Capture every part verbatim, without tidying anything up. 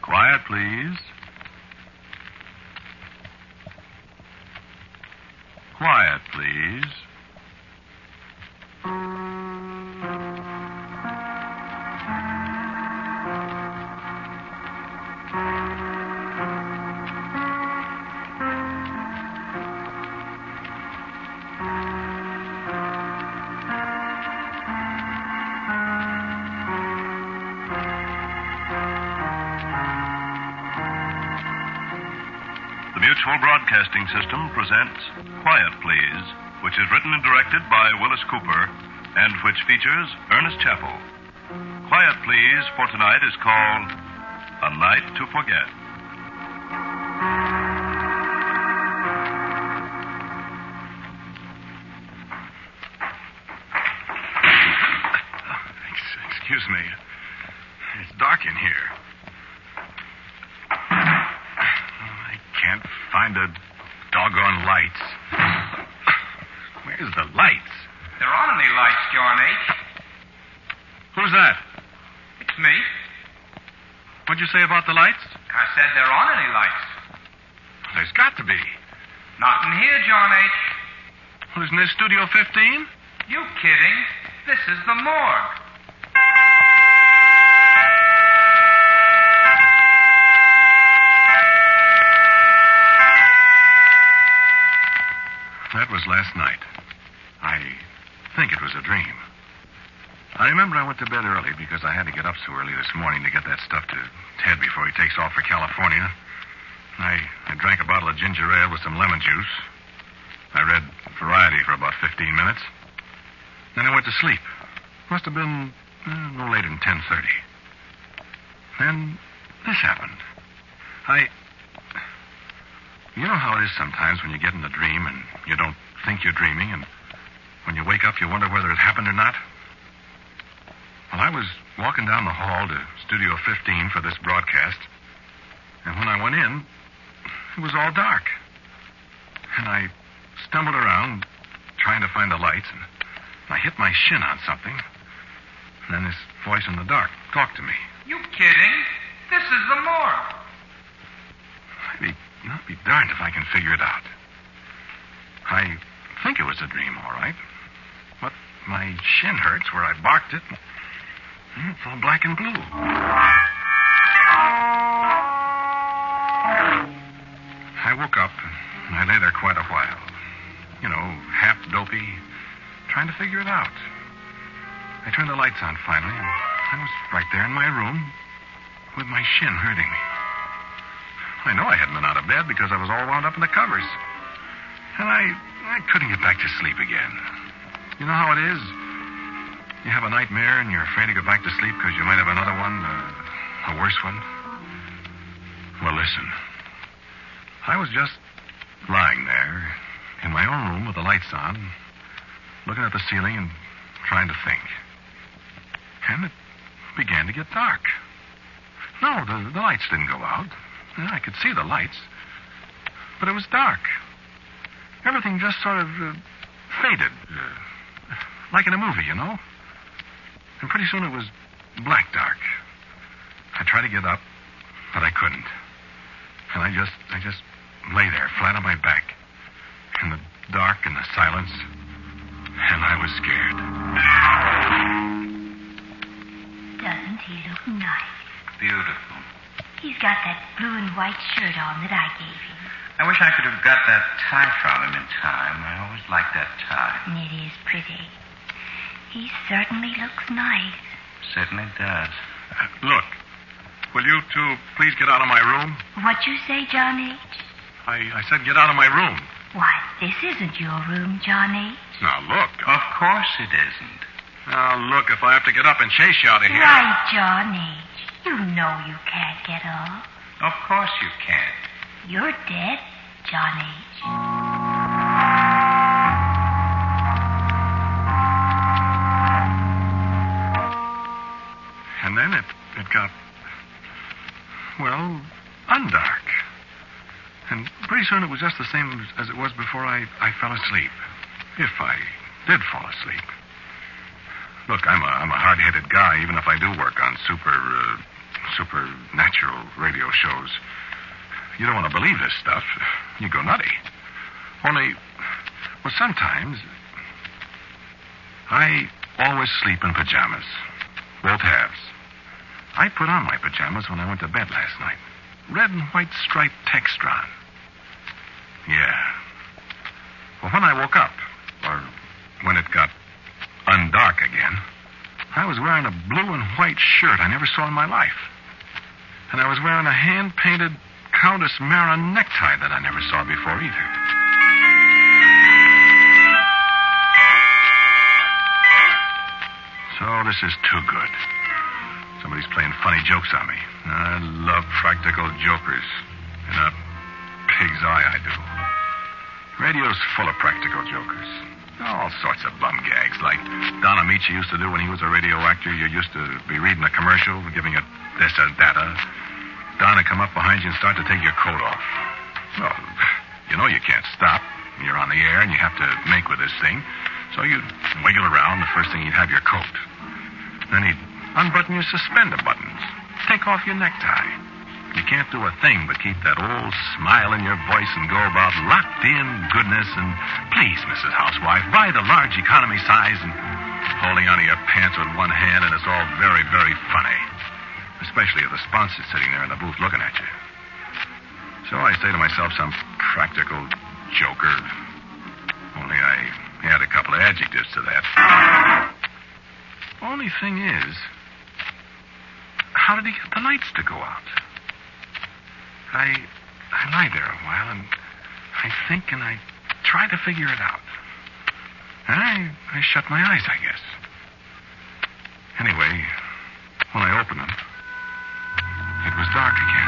Quiet, please. Quiet, please. The Mutual Broadcasting System presents Quiet, Please, which is written and directed by Willis Cooper and which features Ernest Chappell. Quiet, Please for tonight is called A Night to Forget. Excuse me. It's dark in here. I can't find the doggone lights. Where's the lights? There aren't any lights, John H. Who's that? It's me. What'd you say about the lights? I said there aren't any lights. There's got to be. Not in here, John H. Well, isn't this Studio fifteen? You kidding? This is the morgue. That was last night. I think it was a dream. I remember I went to bed early because I had to get up so early this morning to get that stuff to Ted before he takes off for California. I, I drank a bottle of ginger ale with some lemon juice. I read Variety for about fifteen minutes. Then I went to sleep. Must have been uh, no later than ten thirty. Then this happened. I... You know how it is sometimes when you get in a dream and you don't think you're dreaming, and when you wake up you wonder whether it happened or not? Well, I was walking down the hall to Studio fifteen for this broadcast, and when I went in, it was all dark. And I stumbled around trying to find the lights, and I hit my shin on something. And then this voice in the dark talked to me. You kidding? This is the morgue. I'd be, I'll be darned if I can figure it out. I think it was a dream, all right. But my shin hurts where I barked it. It's all black and blue. I woke up, and I lay there quite a while. You know, half dopey, trying to figure it out. I turned the lights on finally, and I was right there in my room with my shin hurting me. I know I hadn't been out of bed because I was all wound up in the covers. And I, I couldn't get back to sleep again. You know how it is? You have a nightmare and you're afraid to go back to sleep because you might have another one, uh, a worse one. Well, listen. I was just lying there in my own room with the lights on, looking at the ceiling and trying to think. And it began to get dark. No, the, the lights didn't go out. I could see the lights. But it was dark. Everything just sort of uh, faded. Uh, like in a movie, you know? And pretty soon it was black dark. I tried to get up, but I couldn't. And I just, I just lay there, flat on my back, in the dark and the silence, and I was scared. Doesn't he look nice? Beautiful. He's got that blue and white shirt on that I gave him. I wish I could have got that tie from him in time. I always liked that tie. It is pretty. He certainly looks nice. Certainly does. Uh, look, will you two please get out of my room? What you say, John H.? I, I said get out of my room. Why, this isn't your room, John H. Now, look. Of course it isn't. Now, look, if I have to get up and chase you out of here... Right, John H. You know you can't get up. Of course you can't. You're dead, John H. And then it, it got, well, undark. And pretty soon it was just the same as it was before I, I fell asleep. If I did fall asleep. Look, I'm a, I'm a hard-headed guy, even if I do work on super, uh, supernatural little radio shows. You don't want to believe this stuff. You go nutty. Only, well, sometimes I always sleep in pajamas. Both halves. I put on my pajamas when I went to bed last night. Red and white striped Textron. Yeah. Well, when I woke up, or when it got undark again, I was wearing a blue and white shirt I never saw in my life. And I was wearing a hand-painted Countess Mara necktie that I never saw before either. So this is too good. Somebody's playing funny jokes on me. I love practical jokers. In a pig's eye, I do. Radio's full of practical jokers. All sorts of bum gags, like Don Amici used to do when he was a radio actor. You used to be reading a commercial, giving it this or that. Don would come up behind you and start to take your coat off. Well, you know you can't stop. You're on the air and you have to make with this thing. So you'd wiggle around. The first thing you'd have your coat. Then he'd unbutton your suspender buttons. Take off your necktie. You can't do a thing but keep that old smile in your voice and go about locked-in goodness and, please, Missus Housewife, buy the large economy size, and holding onto your pants with one hand, and it's all very, very funny. Especially if the sponsor's sitting there in the booth looking at you. So I say to myself, some practical joker. Only I add a couple of adjectives to that. Only thing is, how did he get the lights to go out? I I lie there a while and I think and I try to figure it out. And I, I shut my eyes, I guess. Anyway, when I opened them, it was dark again.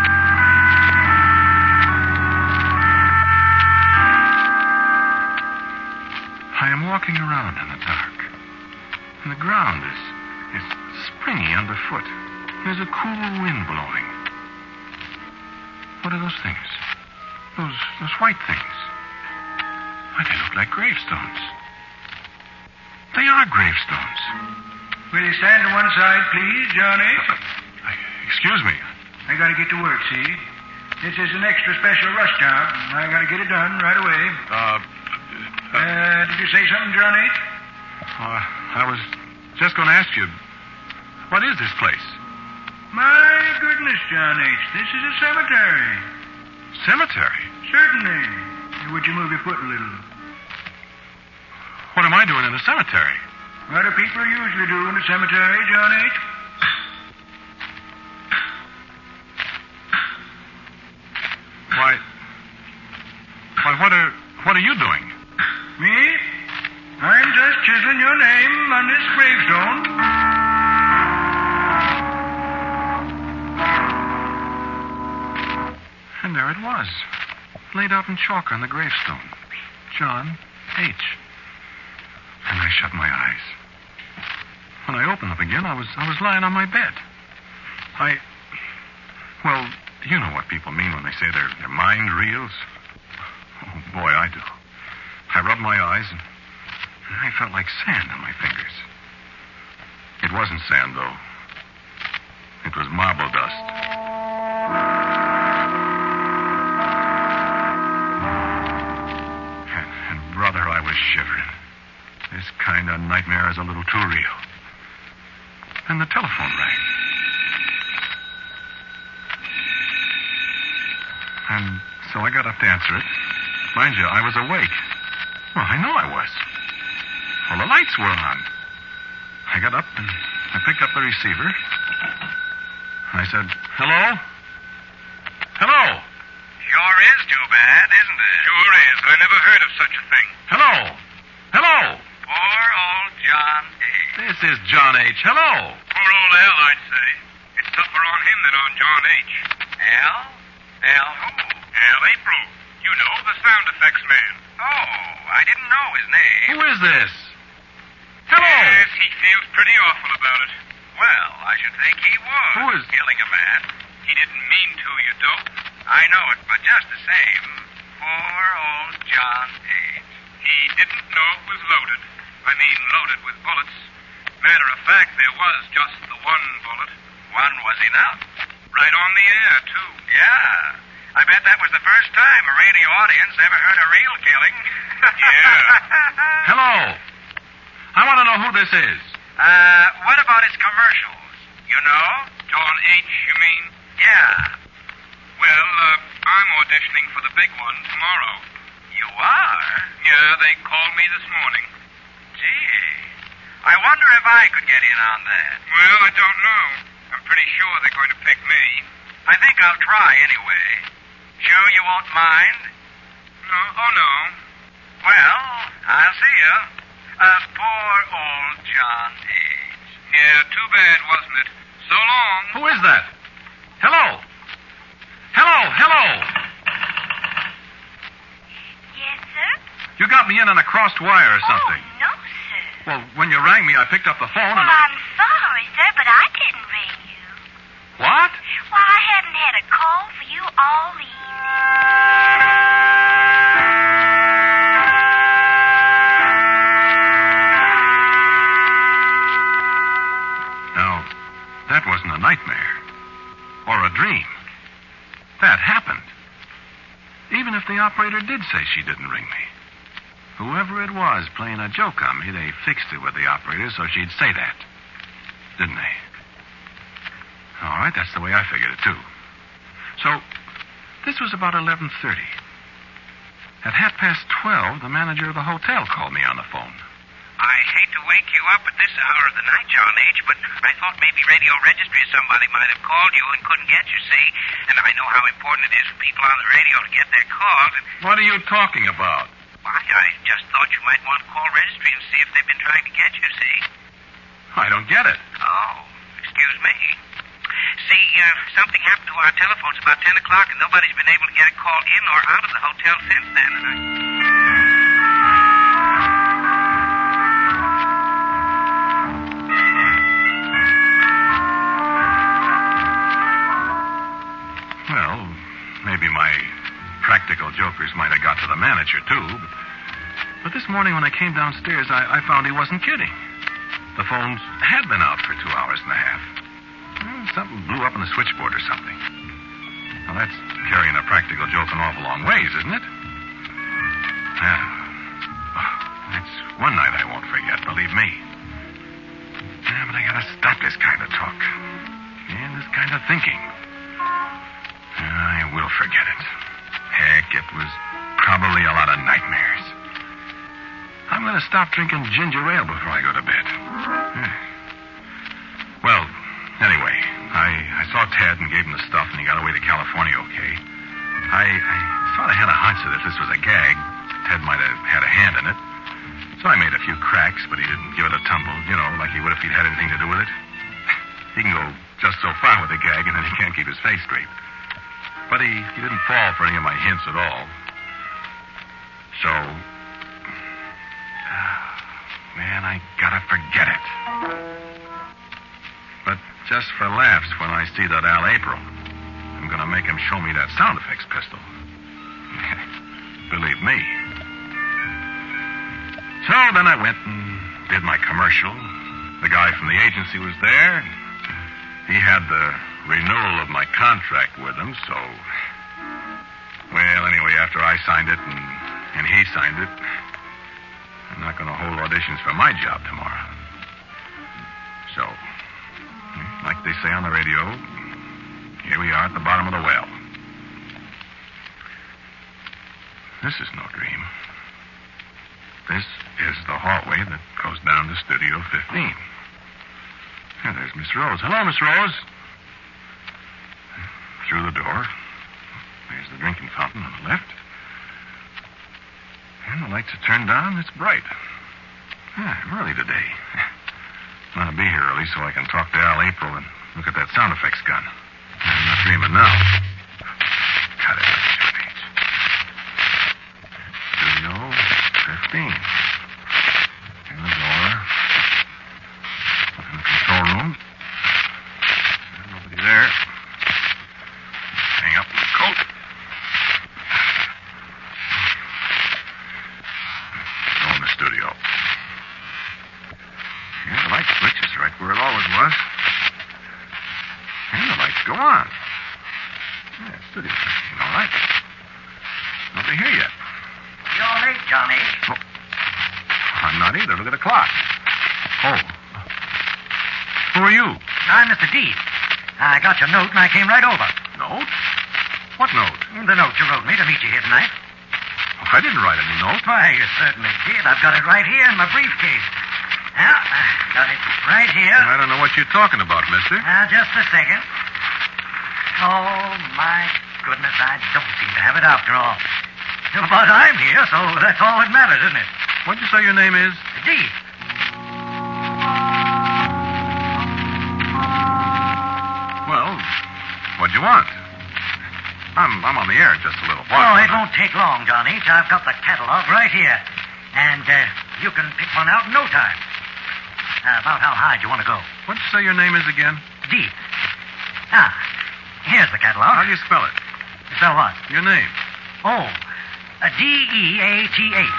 I am walking around in the dark, and the ground is, is springy underfoot. There's a cool wind blowing. What are those things? Those those white things. Why, they look like gravestones. They are gravestones. Will you stand to one side, please, Johnny? Uh, uh, excuse me. I gotta get to work, see? This is an extra special rush job. I gotta get it done right away. Uh, Uh, did you say something, Johnny? uh, I was just going to ask you, what is this place? My goodness, John H., this is a cemetery. Cemetery? Certainly. Would you move your foot a little? What am I doing in a cemetery? What do people usually do in a cemetery, John H.? Why, why, what are, what are you doing? Me? I'm just chiseling your name on this gravestone. And there it was, laid out in chalk on the gravestone. John H. And I shut my eyes. When I opened them again, I was I was lying on my bed. I, well, you know what people mean when they say their, their mind reels. Oh, boy, I do. I rubbed my eyes, and I felt like sand on my fingers. It wasn't sand, though. It was marble dust. And, and brother, I was shivering. This kind of nightmare is a little too real. And the telephone rang. And so I got up to answer it. Mind you, I was awake. Well, I know I was. Well, the lights were on. I got up and I picked up the receiver. I said, hello? Hello? Sure is too bad, isn't it? Sure is. I never heard of such a thing. Hello? Hello? Poor old John H. This is John H. Hello? Poor old Al, I'd say. It's tougher on him than on John H. Al? Al who? Al April. You know, the sound effects man. Oh, I didn't know his name. Who is this? Hello? Yes, he feels pretty awful about it. Well, I should think he was. Who is- Killing a man. He didn't mean to, you dope. I know it, but just the same, poor old John H. He didn't know it was loaded. I mean, loaded with bullets. Matter of fact, there was just the one bullet. One was enough. Right on the air, too. Yeah. I bet that was the first time a radio audience ever heard a real killing. Yeah. Hello. I want to know who this is. Uh, what about its commercials? You know? John H., you mean? Yeah. Well, uh, I'm auditioning for the big one tomorrow. You are? Yeah, they called me this morning. Gee. I wonder if I could get in on that. Well, I don't know. I'm pretty sure they're going to pick me. I think I'll try anyway. Sure you won't mind? No, oh no. Well, I'll see you. Uh, poor old John H. Yeah, too bad, wasn't it? So long. Who is that? Hello. Hello, hello. Yes, sir? You got me in on a crossed wire or something. Oh, no, sir. Well, when you rang me, I picked up the phone Well, and... I'm sorry, sir, but I didn't ring you. What? Well, I haven't had a call for you all evening. Now, that wasn't a nightmare. Or a dream. That happened. Even if the operator did say she didn't ring me. Whoever it was playing a joke on me, they fixed it with the operator so she'd say that. Didn't they? All right, that's the way I figured it, too. So, this was about eleven thirty. At half past twelve, the manager of the hotel called me on the phone. I hate to wake you up at this hour of the night, John H., but I thought maybe radio registry or somebody might have called you and couldn't get you, see? And I know how important it is for people on the radio to get their calls. And What are you talking about? why, I just thought you might want to call registry and see if they've been trying to get you, see? I don't get it. Oh, excuse me. See, uh, something happened to our telephones about ten o'clock, and nobody's been able to get a call in or out of the hotel since then. And I... Well, maybe my practical jokers might have got to the manager, too. But, but this morning when I came downstairs, I, I found he wasn't kidding. The phones had been out for two hours and a half. Well, something blew up in the switchboard or something. Now, that's carrying a practical joke an awful long ways, isn't it? Yeah. Oh, that's one night I won't forget, believe me. Yeah, but I gotta stop this kind of talk. And this kind of thinking. I will forget it. Heck, it was probably a lot of nightmares. I'm going to stop drinking ginger ale before I go to bed. Yeah. Well, anyway, I, I saw Ted and gave him the stuff, and he got away to California okay. I, I sort of had a hunch that if this was a gag, Ted might have had a hand in it. So I made a few cracks, but he didn't give it a tumble, you know, like he would if he'd had anything to do with it. He can go just so far with a gag, and then he can't keep his face straight. But he, he didn't fall for any of my hints at all. So, uh, man, I gotta forget it. But just for laughs, when I see that Al April, I'm gonna make him show me that sound effects pistol. Believe me. So then I went and did my commercial. The guy from the agency was there. He had the renewal of my contract with him, so... Well, anyway, after I signed it and, and he signed it, I'm not going to hold auditions for my job tomorrow. So, like they say on the radio, here we are at the bottom of the well. This is no dream. This is the hallway that goes down to Studio fifteen. Here, there's Miss Rose. Hello, Miss Rose. Through the door. There's the drinking fountain on the left. And the lights are turned down. It's bright. Yeah, I'm early today. I'm going to be here early so I can talk to Al April and look at that sound effects gun. I'm not dreaming now. Cut it. Page. Studio fifteen. And the door. In the control room. There's nobody there. Hang up the coat. Go in the studio. Yeah, the light switch is right where it always was. And the lights go on. Yeah, city station, all right. Nobody here yet. You're late, Johnny. Oh. I'm not either. Look at the clock. Oh. Who are you? I'm Mister Deep. I got your note and I came right over. Note? What note? The note you wrote me to meet you here tonight. Oh, I didn't write any note. Why, you certainly did. I've got it right here in my briefcase. Well, I've got it right here. I don't know what you're talking about, mister. Now, just a second. Oh, my goodness, I don't seem to have it after all. But I'm here, so that's all that matters, isn't it? What'd you say your name is? Deep. Well, what'd you want? I'm I'm on the air just a little while. Oh, it won't take long, John H. I've got the catalog right here. And uh, you can pick one out in no time. Uh, about how high do you want to go? What'd you say your name is again? Deep. Ah, here's the catalog. How do you spell it? Spell what? Your name. Oh, uh, D E A T H.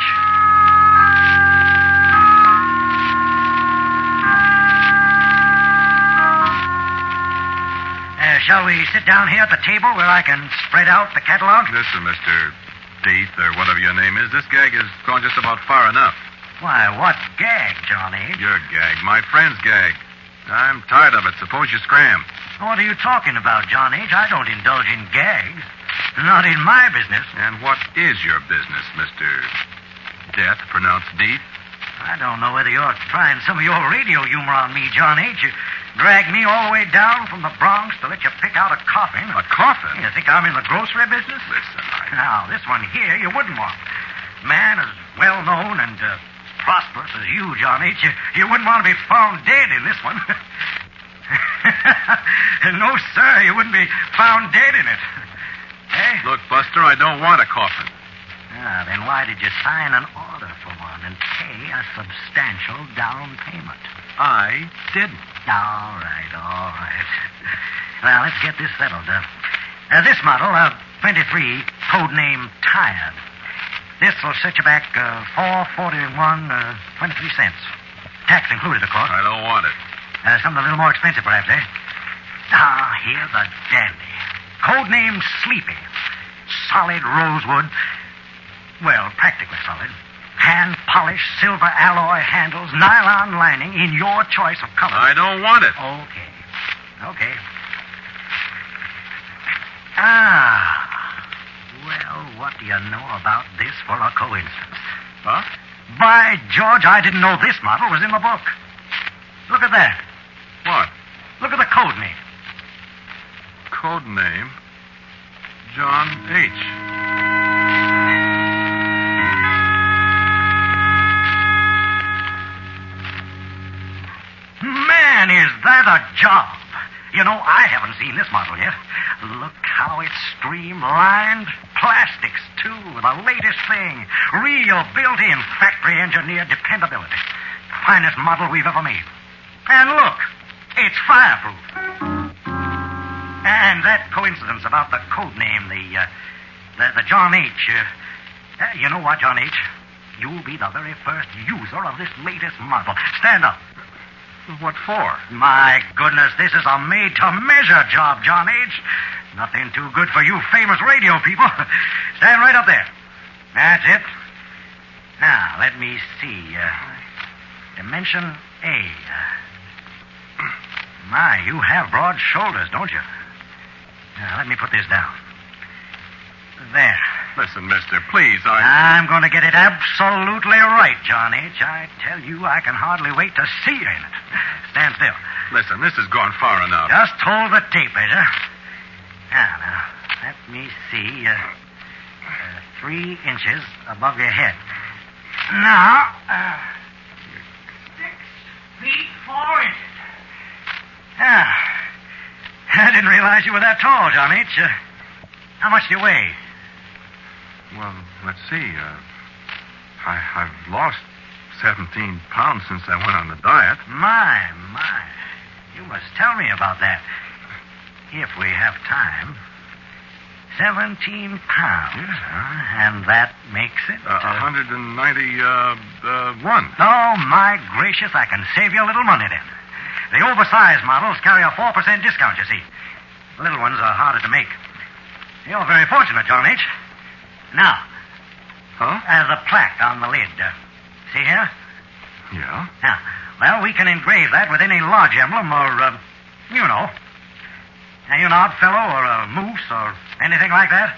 Uh, shall we sit down here at the table where I can spread out the catalog? Listen, Mister Deeth, or whatever your name is, this gag has gone just about far enough. Why, what gag, Johnny? Your gag, my friend's gag. I'm tired of it. Suppose you scram. What are you talking about, John H? I don't indulge in gags. Not in my business. And what is your business, Mister Death, pronounced Deeth? I don't know whether you're trying some of your radio humor on me, John H. You dragged me all the way down from the Bronx to let you pick out a coffin. A coffin? You think I'm in the grocery business? Listen, I... Now, this one here you wouldn't want. Man as well known and uh, prosperous as you, John H., you, you wouldn't want to be found dead in this one. No, sir, you wouldn't be found dead in it. Eh? Look, Buster, I don't want a coffin. Ah, then why did you sign an order for one and pay a substantial down payment? I didn't. All right, all right. Well, let's get this settled. Uh, uh, this model, uh, twenty-three, code name Tired. This will set you back uh, four forty-one, uh, twenty-three cents. Tax included, of course. I don't want it. Uh, something a little more expensive, perhaps, eh? Ah, here's a dandy. Code name Sleepy. Solid rosewood. Well, practically solid. Hand-polished silver alloy handles, nylon lining in your choice of color. I don't want it. Okay. Okay. Ah. Well, what do you know about this for a coincidence? Huh? By George, I didn't know this model was in the book. Look at that. What? Look at the code name. Code name? John H. Man, is that a job. You know, I haven't seen this model yet. Look how it's streamlined. Plastics, too, the latest thing. Real built-in factory-engineered dependability. Finest model we've ever made. And look, it's fireproof. And that coincidence about the code name, the, uh, the, the John H. Uh, uh, you know what, John H? You'll be the very first user of this latest model. Stand up. What for? My goodness, this is a made-to-measure job, John H. Nothing too good for you famous radio people. Stand right up there. That's it. Now, let me see. Uh, dimension A. Uh, my, you have broad shoulders, don't you? Now, let me put this down. There. Listen, mister, please, I... I'm going to get it absolutely right, John H. I tell you, I can hardly wait to see you in it. Stand still. Listen, this has gone far enough. Just hold the tape, measure. Now, now, let me see. Uh, uh, three inches above your head. Now, uh, six feet, four inches. Ah, I didn't realize you were that tall, John H. Uh, how much do you weigh? Well, let's see. Uh, I, I've lost seventeen pounds since I went on the diet. My, my. You must tell me about that. If we have time. Seventeen pounds, huh? And that makes it... Uh, one hundred ninety-one. Oh, my gracious, I can save you a little money then. The oversized models carry a four percent discount, you see. The little ones are harder to make. You're very fortunate, John H. Now, Huh? as a plaque on the lid. Uh, see here? Yeah? Now, well, we can engrave that with any lodge emblem or, uh, you know, an odd fellow or a moose or anything like that.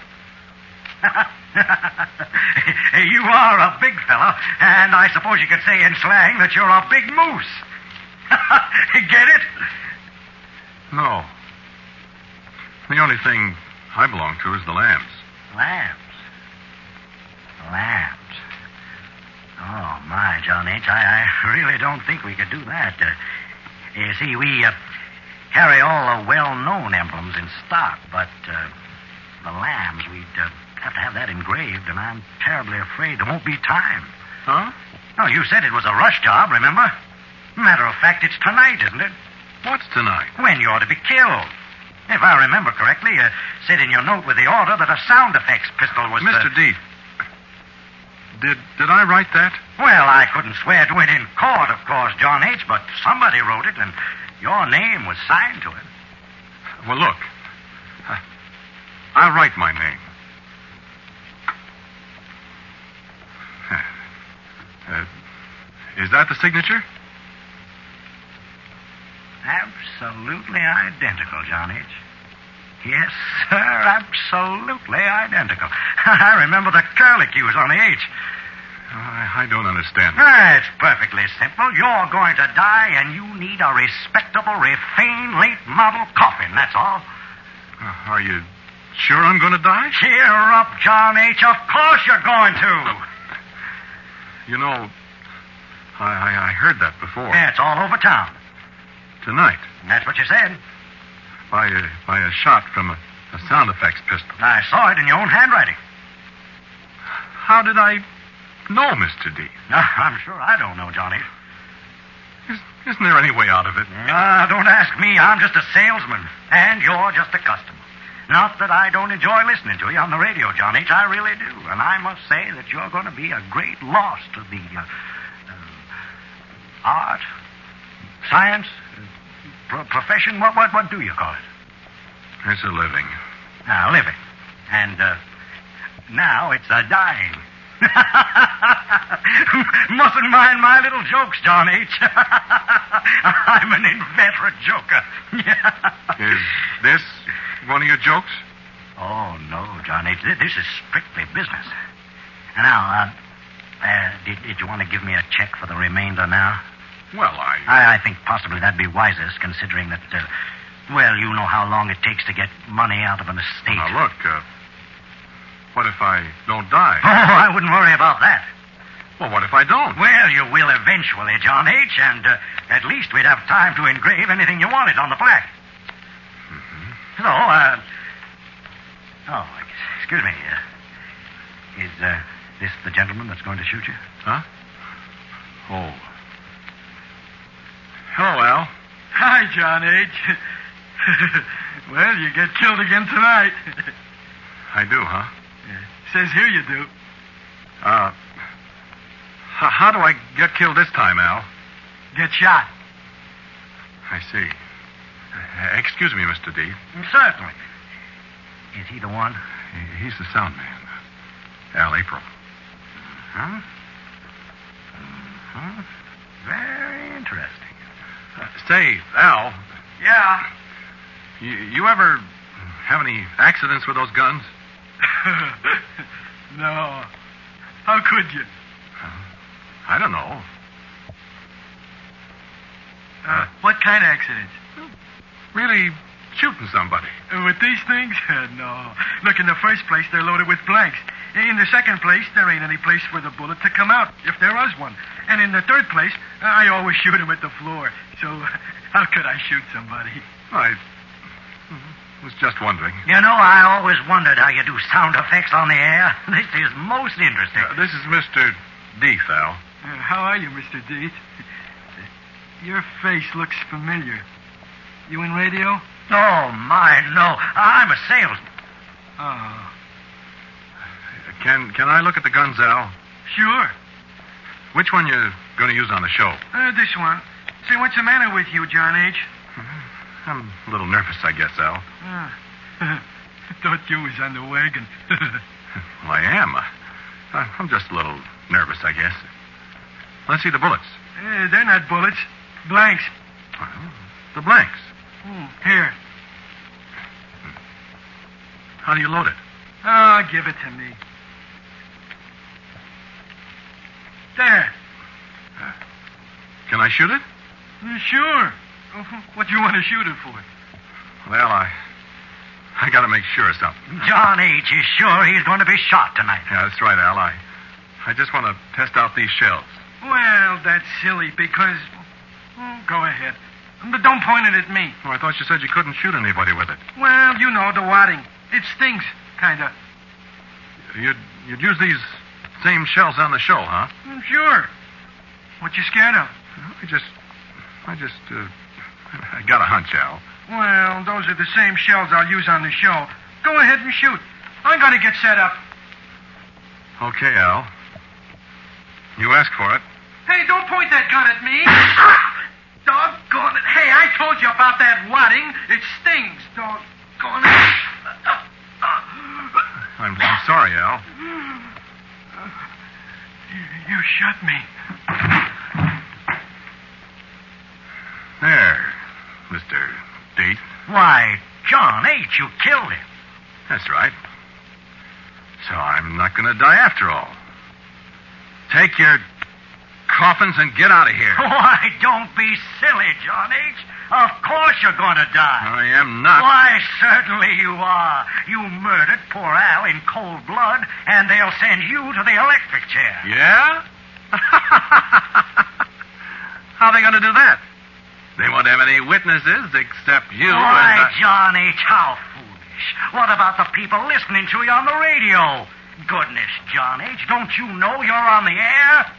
You are a big fellow, and I suppose you could say in slang that you're a big moose. Get it? No. The only thing I belong to is the lambs. Lambs. Lambs. Oh, my, John H., I, I really don't think we could do that. Uh, you see, we uh, carry all the well-known emblems in stock, but uh, the lambs, we'd uh, have to have that engraved, and I'm terribly afraid there won't be time. Huh? No, you said it was a rush job, remember? Matter of fact, it's tonight, isn't it? What's tonight? When you're to be killed. If I remember correctly, you said in your note with the order that a sound effects pistol was... Mister The... Deep, did, did I write that? Well, I couldn't swear to it in court, of course, John H., but somebody wrote it, and your name was signed to it. Well, look. I, I'll write my name. Uh, is that the signature? Absolutely identical, John H. Yes, sir, absolutely identical. I remember the curlicues on the H. I, I don't understand. It's perfectly simple. You're going to die, and you need a respectable, refined, late model coffin, that's all. Uh, are you sure I'm going to die? Cheer up, John H. Of course you're going to. You know, I, I, I heard that before. Yeah, it's all over town. Tonight. That's what you said. By a, by a shot from a, a sound effects pistol. I saw it in your own handwriting. How did I know, Mister D? No, I'm sure I don't know, Johnny. Is, isn't there any way out of it? Ah, don't ask me. I'm just a salesman, and you're just a customer. Not that I don't enjoy listening to you on the radio, John H. I really do. And I must say that you're going to be a great loss to the uh, uh, art, science, pro- profession. What, what, what do you call it? It's a living. Ah, living. And uh, now it's a dying. Mustn't mind my little jokes, John H. I'm an inveterate joker. Is this one of your jokes? Oh, no, John H. This is strictly business. And now, uh, uh, did, did you want to give me a check for the remainder now? Well, I... I, I think possibly that'd be wisest, considering that, uh, well, you know how long it takes to get money out of an estate. Now, look, uh, what if I don't die? Oh, I wouldn't worry about that. Well, what if I don't? Well, you will eventually, John H., and uh, at least we'd have time to engrave anything you wanted on the plaque. Mm-hmm. So, uh... Oh, excuse me. Uh, is uh, this the gentleman that's going to shoot you? Huh? Oh. Hello, Al. Hi, John H. Well, you get killed again tonight. I do, huh? Yeah. Says here you do. Uh... H- how do I get killed this time, Al? Get shot. I see. Uh, excuse me, Mister D. Certainly. Is he the one? He's the sound man. Al April. Huh? Mm-hmm. Very interesting. Uh, say, Al, Yeah. you, you ever have any accidents with those guns? No. How could you? Uh, I don't know. Uh, what kind of accidents? Really shooting somebody. Uh, with these things? No. Look, in the first place, they're loaded with blanks. In the second place, there ain't any place for the bullet to come out, if there was one. And in the third place, I always shoot him at the floor. So how could I shoot somebody? I was just wondering. You know, I always wondered how you do sound effects on the air. This is most interesting. Uh, this is Mister Deeth, Al. Uh, how are you, Mister Deeth? Your face looks familiar. You in radio? Oh, my, no. I'm a salesman. Oh. Can can I look at the guns, Al? Sure. Which one you going to use on the show? Uh, this one. Say, what's the matter with you, John H? I'm a little nervous, I guess, Al. Uh, Thought you was on the wagon. Well, I am. Uh, I'm just a little nervous, I guess. Let's see the bullets. Eh, they're not bullets. Blanks. Well, the blanks. Hmm, here. How do you load it? Oh, give it to me. There. Uh, can I shoot it? Uh, sure. What do you want to shoot it for? Well, I... I gotta make sure of something. John H. is sure he's going to be shot tonight. Yeah, that's right, Al. I, I just want to test out these shells. Well, that's silly because... Oh, go ahead. But don't point it at me. Oh, I thought you said you couldn't shoot anybody with it. Well, you know, the wadding. It stings, kind of. You'd, you'd use these same shells on the show, huh? Mm, sure. What you scared of? I just... I just, uh... I got a hunch, Al. Well, those are the same shells I'll use on the show. Go ahead and shoot. I'm going to get set up. Okay, Al. You asked for it. Hey, don't point that gun at me. Doggone it. Hey, I told you about that wadding. It stings. Doggone it. I'm, I'm sorry, Al. You, you shot me. There, Mister Date. Why, John H., you killed him. That's right. So I'm not going to die after all. Take your coffins and get out of here. Why, don't be silly, John H. Of course you're going to die. I am not. Why, certainly you are. You murdered poor Al in cold blood, and they'll send you to the electric chair. Yeah? How are they going to do that? They won't have any witnesses except you. Why, and I... John H., how foolish. What about the people listening to you on the radio? Goodness, John H., don't you know you're on the air?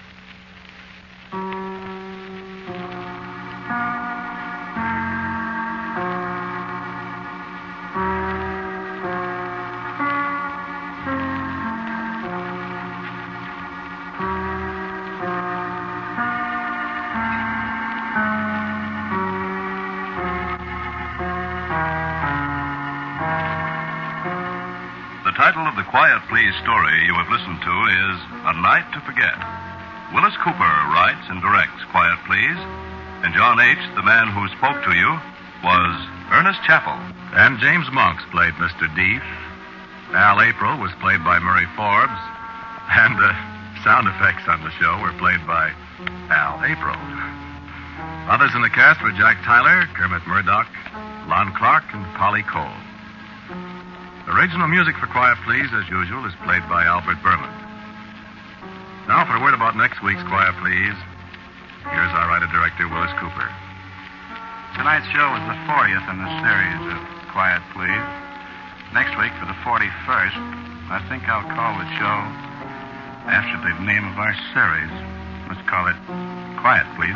The title of the Quiet Please story you have listened to is A Night to Forget. Willis Cooper writes and directs Quiet Please, and John H., the man who spoke to you, was Ernest Chappell. And James Monks played Mister Deef. Al April was played by Murray Forbes. And the sound effects on the show were played by Al April. Others in the cast were Jack Tyler, Kermit Murdoch, Lon Clark, and Polly Cole. Original music for Quiet Please, as usual, is played by Albert Berman. Now for a word about next week's Quiet Please, here's our writer-director, Willis Cooper. Tonight's show was the fortieth in the series of Quiet Please. Next week, for the forty-first, I think I'll call the show after the name of our series. Let's call it Quiet Please.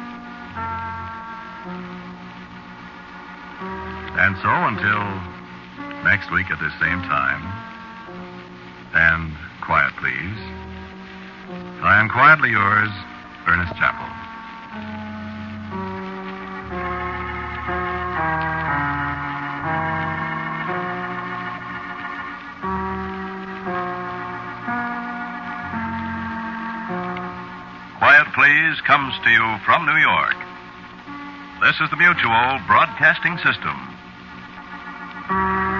And so, until next week at the same time, and quiet, please, I am quietly yours, Ernest Chappell. Quiet Please comes to you from New York. This is the Mutual Broadcasting System.